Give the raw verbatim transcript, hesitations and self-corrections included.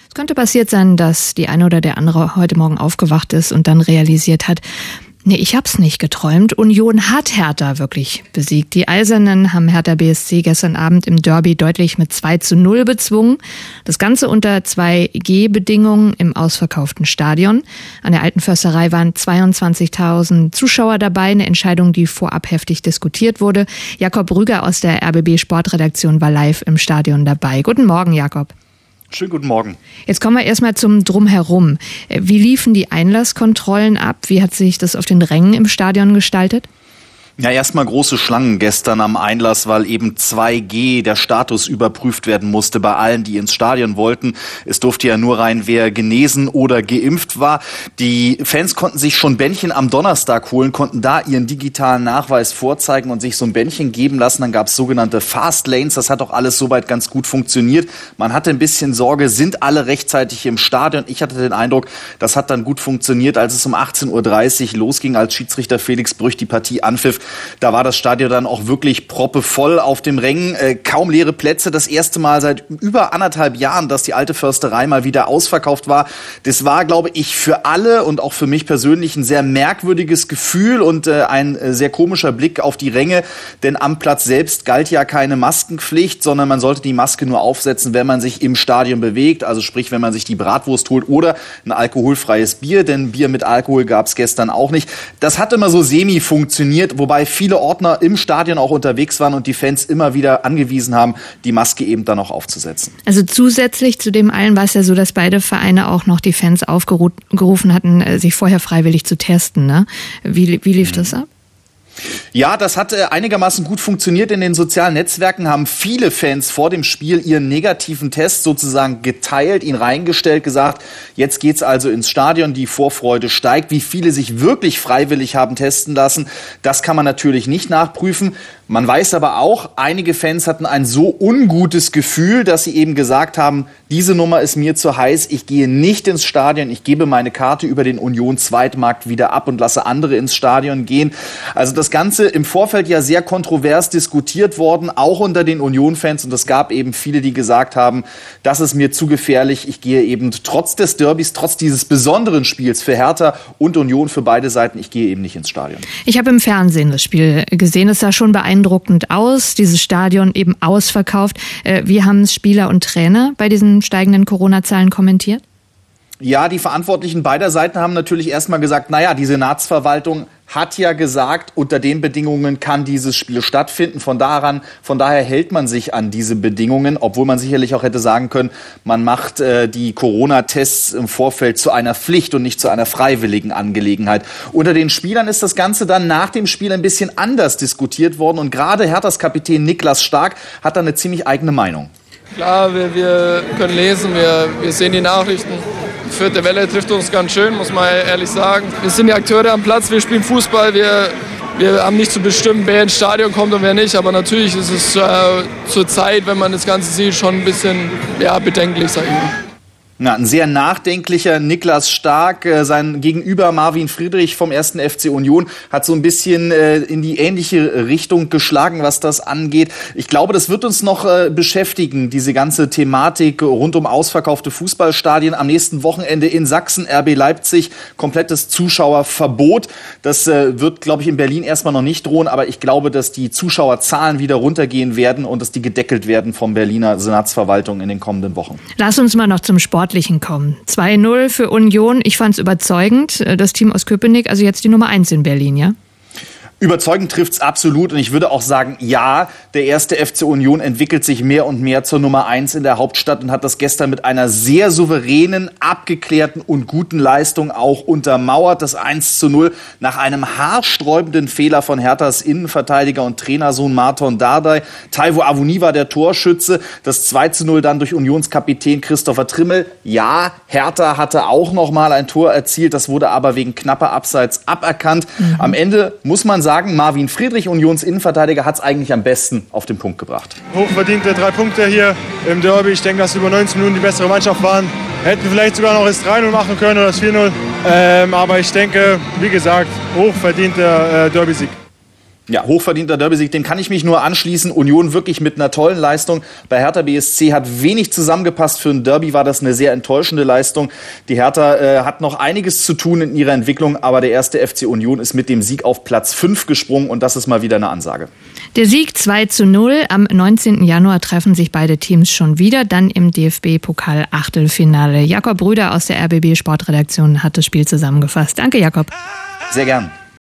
Es könnte passiert sein, dass die eine oder der andere heute Morgen aufgewacht ist und dann realisiert hat, nee, ich hab's nicht geträumt. Union hat Hertha wirklich besiegt. Die Eisernen haben Hertha B S C gestern Abend im Derby deutlich mit zwei zu null bezwungen. Das Ganze unter zwei G Bedingungen im ausverkauften Stadion. An der Alten Försterei waren zweiundzwanzigtausend Zuschauer dabei. Eine Entscheidung, die vorab heftig diskutiert wurde. Jakob Rüger aus der R B B Sportredaktion war live im Stadion dabei. Guten Morgen, Jakob. Schönen guten Morgen. Jetzt kommen wir erstmal zum Drumherum. Wie liefen die Einlasskontrollen ab? Wie hat sich das auf den Rängen im Stadion gestaltet? Ja, erstmal große Schlangen gestern am Einlass, weil eben zwei G der Status überprüft werden musste bei allen, die ins Stadion wollten. Es durfte ja nur rein, wer genesen oder geimpft war. Die Fans konnten sich schon Bändchen am Donnerstag holen, konnten da ihren digitalen Nachweis vorzeigen und sich so ein Bändchen geben lassen. Dann gab es sogenannte Fast Lanes. Das hat auch alles soweit ganz gut funktioniert. Man hatte ein bisschen Sorge, sind alle rechtzeitig im Stadion? Ich hatte den Eindruck, das hat dann gut funktioniert, als es um achtzehn Uhr dreißig losging, als Schiedsrichter Felix Brüch die Partie anpfiff. Da war das Stadion dann auch wirklich proppevoll auf dem Rängen. Äh, kaum leere Plätze. Das erste Mal seit über anderthalb Jahren, dass die Alte Försterei mal wieder ausverkauft war. Das war, glaube ich, für alle und auch für mich persönlich ein sehr merkwürdiges Gefühl und äh, ein äh, sehr komischer Blick auf die Ränge. Denn am Platz selbst galt ja keine Maskenpflicht, sondern man sollte die Maske nur aufsetzen, wenn man sich im Stadion bewegt. Also sprich, wenn man sich die Bratwurst holt oder ein alkoholfreies Bier. Denn Bier mit Alkohol gab es gestern auch nicht. Das hat immer so semi funktioniert, wobei viele Ordner im Stadion auch unterwegs waren und die Fans immer wieder angewiesen haben, die Maske eben dann auch aufzusetzen. Also zusätzlich zu dem allen war es ja so, dass beide Vereine auch noch die Fans aufgerufen hatten, sich vorher freiwillig zu testen, ne? Wie, wie lief das ab? Ja, das hat äh, einigermaßen gut funktioniert. In den sozialen Netzwerken haben viele Fans vor dem Spiel ihren negativen Test sozusagen geteilt, ihn reingestellt, gesagt, jetzt geht's also ins Stadion, die Vorfreude steigt. Wie viele sich wirklich freiwillig haben testen lassen, das kann man natürlich nicht nachprüfen. Man weiß aber auch, einige Fans hatten ein so ungutes Gefühl, dass sie eben gesagt haben, diese Nummer ist mir zu heiß, ich gehe nicht ins Stadion, ich gebe meine Karte über den Union-Zweitmarkt wieder ab und lasse andere ins Stadion gehen. Also das Ganze im Vorfeld ja sehr kontrovers diskutiert worden, auch unter den Union-Fans. Und es gab eben viele, die gesagt haben, das ist mir zu gefährlich, ich gehe eben trotz des Derbys, trotz dieses besonderen Spiels für Hertha und Union für beide Seiten, ich gehe eben nicht ins Stadion. Ich habe im Fernsehen das Spiel gesehen, es sah schon beeindruckend beeindruckend aus, dieses Stadion eben ausverkauft. Wie haben es Spieler und Trainer bei diesen steigenden Corona-Zahlen kommentiert? Ja, die Verantwortlichen beider Seiten haben natürlich erstmal gesagt, naja, die Senatsverwaltung hat ja gesagt, unter den Bedingungen kann dieses Spiel stattfinden. Von daran, von daher hält man sich an diese Bedingungen, obwohl man sicherlich auch hätte sagen können, man macht äh, die Corona-Tests im Vorfeld zu einer Pflicht und nicht zu einer freiwilligen Angelegenheit. Unter den Spielern ist das Ganze dann nach dem Spiel ein bisschen anders diskutiert worden und gerade Herthas Kapitän Niklas Stark hat da eine ziemlich eigene Meinung. Klar, wir, wir können lesen, wir, wir sehen die Nachrichten. Die vierte Welle trifft uns ganz schön, muss man ehrlich sagen. Wir sind die Akteure am Platz, wir spielen Fußball, wir, wir haben nicht zu bestimmen, wer ins Stadion kommt und wer nicht. Aber natürlich ist es äh, zur Zeit, wenn man das Ganze sieht, schon ein bisschen ja, bedenklich, sag ich mal. Na, ein sehr nachdenklicher Niklas Stark, äh, sein Gegenüber Marvin Friedrich vom ersten F C Union hat so ein bisschen äh, in die ähnliche Richtung geschlagen, was das angeht. Ich glaube, das wird uns noch äh, beschäftigen, diese ganze Thematik rund um ausverkaufte Fußballstadien. Am nächsten Wochenende in Sachsen, R B Leipzig, komplettes Zuschauerverbot. Das äh, wird, glaube ich, in Berlin erstmal noch nicht drohen, aber ich glaube, dass die Zuschauerzahlen wieder runtergehen werden und dass die gedeckelt werden vom Berliner Senatsverwaltung in den kommenden Wochen. Lass uns mal noch zum Sport kommen. zwei null für Union. Ich fand es überzeugend. Das Team aus Köpenick, also jetzt die Nummer eins in Berlin, ja? Überzeugend trifft's absolut und ich würde auch sagen, ja, der erste F C Union entwickelt sich mehr und mehr zur Nummer eins in der Hauptstadt und hat das gestern mit einer sehr souveränen, abgeklärten und guten Leistung auch untermauert. Das eins zu null nach einem haarsträubenden Fehler von Herthas Innenverteidiger und Trainersohn Marton Dardai. Taiwo Avuni war der Torschütze. Das zwei zu null dann durch Unionskapitän Christopher Trimmel. Ja, Hertha hatte auch noch mal ein Tor erzielt, das wurde aber wegen knapper Abseits aberkannt. Mhm. Am Ende muss man sagen, sagen, Marvin Friedrich, Unions Innenverteidiger, hat es eigentlich am besten auf den Punkt gebracht. Hochverdiente drei Punkte hier im Derby. Ich denke, dass wir über neunzig Minuten die bessere Mannschaft waren. Hätten vielleicht sogar noch das drei null machen können oder das vier null. Ähm, aber ich denke, wie gesagt, hochverdienter äh, Derby-Sieg. Ja, hochverdienter Derby-Sieg, den kann ich mich nur anschließen. Union wirklich mit einer tollen Leistung. Bei Hertha B S C hat wenig zusammengepasst. Für ein Derby war das eine sehr enttäuschende Leistung. Die Hertha äh, hat noch einiges zu tun in ihrer Entwicklung, aber der erste F C Union ist mit dem Sieg auf Platz fünf gesprungen und das ist mal wieder eine Ansage. Der Sieg zwei zu null. Am neunzehnten Januar treffen sich beide Teams schon wieder, dann im D F B-Pokal-Achtelfinale. Jakob Brüder aus der R B B Sportredaktion hat das Spiel zusammengefasst. Danke, Jakob. Sehr gern.